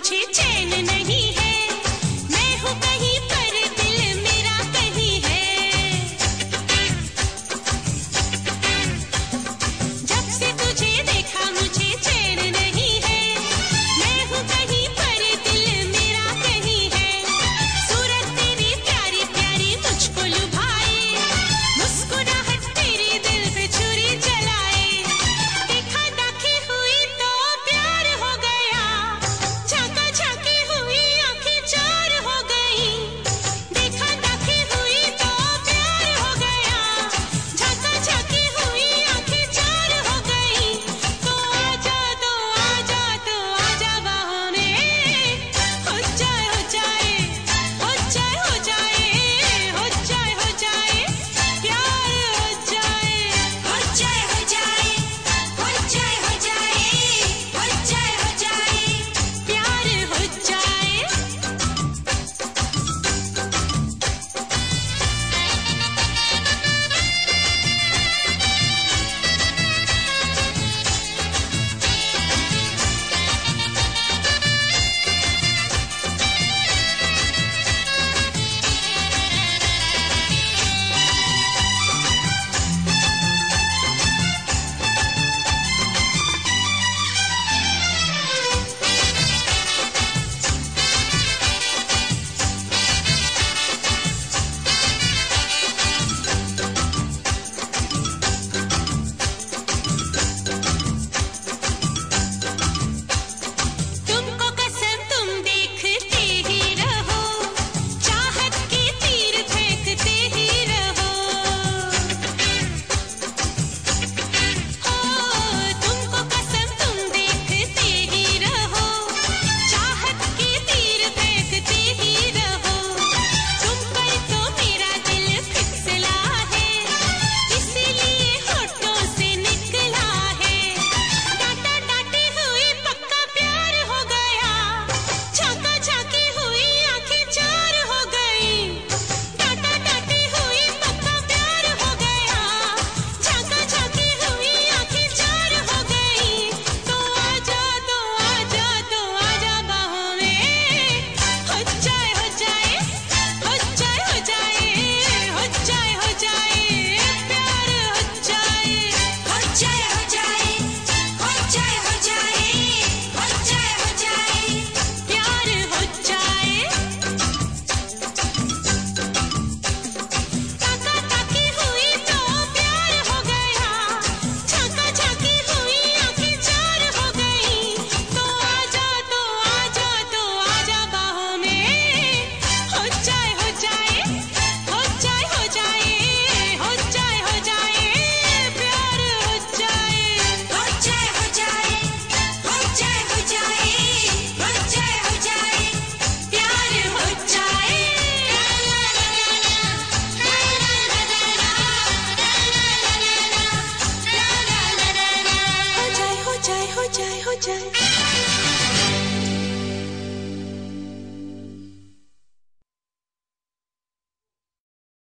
मुझे चैन नहीं है, मैं हूँ कहीं पर दिल मेरा कहीं है। जब से तुझे देखा मुझे चैन नहीं है, मैं हूँ कहीं पर दिल मेरा कहीं है। सूरत तेरी प्यारी प्यारी मुझको लुभाए, मुस्कुराहट तेरी दिल पे छुरी चलाए। देखा दाखी हुई तो प्यार हो गया, झांका झांकी हुई आंखें चार हो गई। देखा दाखी हुई तो प्यार हो गया, झांका झांकी हुई आंखें चार हो गई। तो आजा तो आजा तो आजा बाहों में, हो जाए हो जाए हो जाए हो जाए हो जाए हो जाए प्यार हो जाए हो जाए हो जाए हो जाए हो जाए हो जाए हो जाए प्यार हो जाए। तुमको कसम तुम देखते ही रहो, चाहत के तीर फेंकते ही रहो। तुमको कसम तुम देखते ही रहो, चाहत के तीर फेंकते ही रहो। तुम पर तो मेरा दिल फिसला है, इसीलिए होठों से निकला है। डांटा डांटी हुई पक्का प्यार हो गया, झांका झांकी हुई आंखें चार हो गई। डांटा डांटी हुई पक्का प्यार हो गया, झांका झांकी हुई आंखें चार हो गई। तो आजा तो आजा तो आजा बाहों में, हो जाए हो जाए हो जाए हो जाए हो जाए हो जाए प्यार हो जाए हो जाए हो जाए हो जाए हो जाए हो जाए हो जाए प्यार हो जाए। ताका ताकी हुई तो प्यार हो गया, झांका झांकी हुई आंखें चार हो गई। तो आजा तो आजा तो आजा बाहों में, हो जाए हो जाए हो जाए हो जाए हो जाए हो जाए प्यार हो जाए हो जाए हो जाए हो जाए हो जाए हो जाए हो जाए प्यार हो जाए। हो जाए हो जाए हो जाए हो जाए